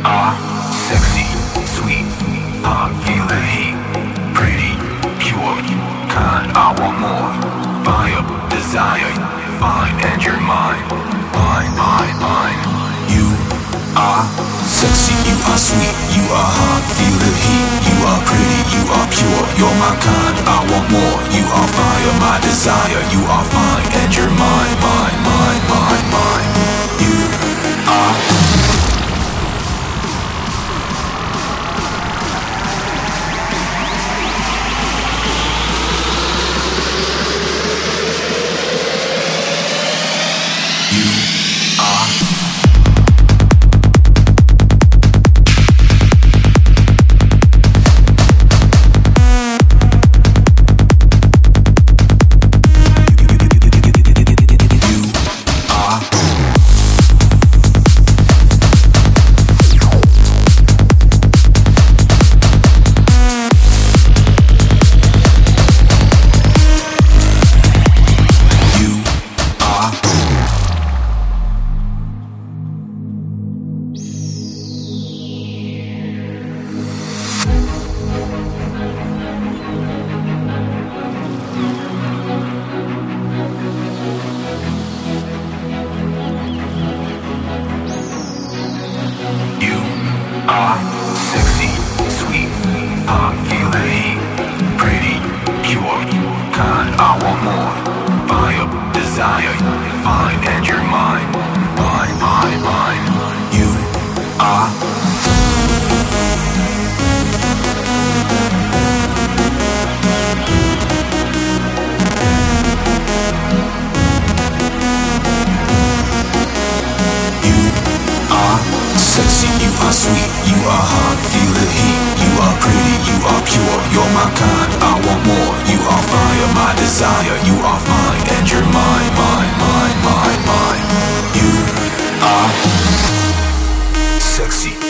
are sexy, sweet, hot, feel the heat, pretty, pure, kind, I want more. Fire, desire, find and you're mine, mine, mine, mine. You are sexy, you are sweet, you are hot, feel the heat, you are pretty, you are pure, you're my kind, I want more. You are fire, my desire, you are fine and you're mine, mine, mine, mine, mine. You are sexy, sweet, hot, feel the heat, pretty, pure, kind, I want more. Fire, desire, find and you're mine, mine, mine, mine. You are sexy, you are sweet, you are hot, feel the heat, you are pretty, you are pure, you're my kind, I want more. You are fire, my desire, you are fine and you're mine, mine, mine, mine, mine. You are sexy.